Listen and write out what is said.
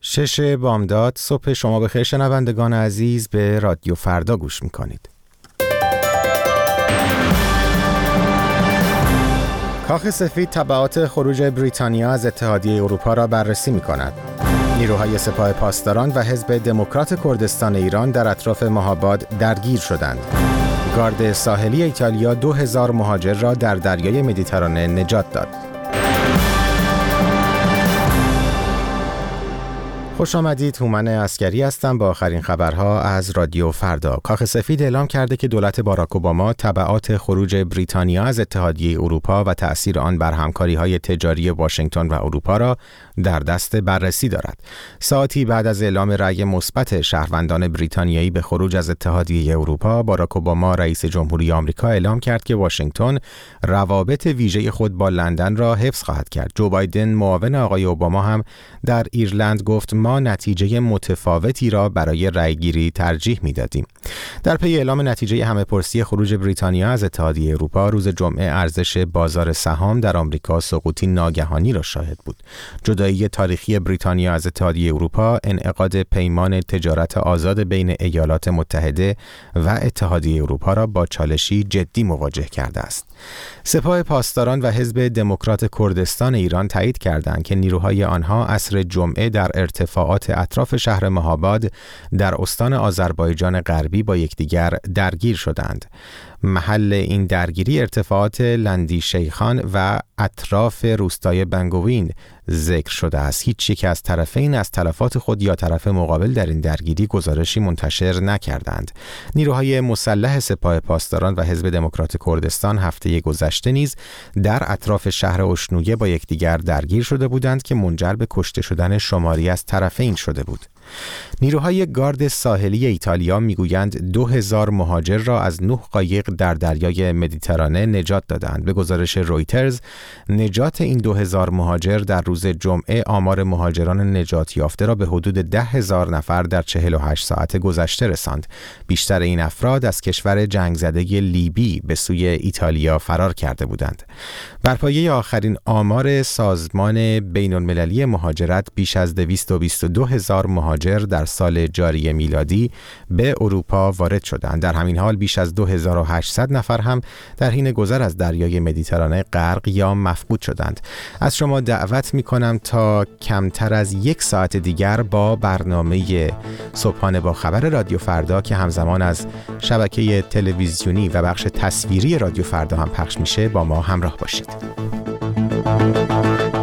6 بامداد. صبح شما بخیر شنوندگان عزیز، به رادیو فردا گوش میکنید. کاخ سفید تبعات خروج بریتانیا از اتحادیه اروپا را بررسی میکند. نیروهای سپاه پاسداران و حزب دموکرات کردستان ایران در اطراف مهاباد درگیر شدند. گارد ساحلی ایتالیا 2000 مهاجر را در دریای مدیترانه نجات داد. خوش آمدید. هومن عسکری هستم با آخرین خبرها از رادیو فردا. کاخ سفید اعلام کرده که دولت باراک اوباما تبعات خروج بریتانیا از اتحادیه اروپا و تأثیر آن بر همکاری‌های تجاری واشنگتن و اروپا را در دست بررسی دارد. ساعتی بعد از اعلام رأی مثبت شهروندان بریتانیایی به خروج از اتحادیه اروپا، باراک اوباما رئیس جمهوری آمریکا اعلام کرد که واشنگتن روابط ویژه خود با لندن را حفظ خواهد کرد. جو بایدن معاون آقای اوباما هم در ایرلند گفت ما نتیجه متفاوتی را برای رأیگیری ترجیح می‌دادیم. در پی اعلام نتیجه همه‌پرسی خروج بریتانیا از اتحادیه اروپا، روز جمعه ارزش بازار سهام در آمریکا سقوطی ناگهانی را شاهد بود. جدایی تاریخی بریتانیا از اتحادیه اروپا، انعقاد پیمان تجارت آزاد بین ایالات متحده و اتحادیه اروپا را با چالشی جدی مواجه کرده است. سپاه پاسداران و حزب دموکرات کردستان ایران تایید کردند که نیروهای آنها عصر جمعه در ارتفاعات اطراف شهر مهاباد در استان آذربایجان غربی با یکدیگر درگیر شدند. محل این درگیری ارتفاعات لندی شیخان و اطراف روستای بنگوین ذکر شده است. هیچ یک از طرفین از تلفات خود یا طرف مقابل در این درگیری گزارشی منتشر نکردند. نیروهای مسلح سپاه پاسداران و حزب دموکرات کردستان هفته گذشته نیز در اطراف شهر اشنویه با یکدیگر درگیر شده بودند که منجر به کشته شدن شماری از طرفین شده بود. نیروهای گارد ساحلی ایتالیا میگویند 2000 مهاجر را از 9 قایق در دریای مدیترانه نجات دادند. به گزارش رویترز، نجات این 2000 مهاجر در روز جمعه آمار مهاجران نجات یافته را به حدود 10,000 نفر در 48 ساعت گذشته رساند. بیشتر این افراد از کشور جنگ زده لیبی به سوی ایتالیا فرار کرده بودند. بر پایه آخرین آمار سازمان بین‌المللی مهاجرت، بیش از 222,000 مهاجر در سال جاری میلادی به اروپا وارد شدند. در همین حال بیش از 2800 نفر هم در حین گذر از دریای مدیترانه غرق یا مفقود شدند. از شما دعوت می‌کنم تا کمتر از 1 ساعت دیگر با برنامه صبحانه با خبر رادیو فردا که همزمان از شبکه تلویزیونی و بخش تصویری رادیو فردا هم پخش میشه با ما همراه باشید.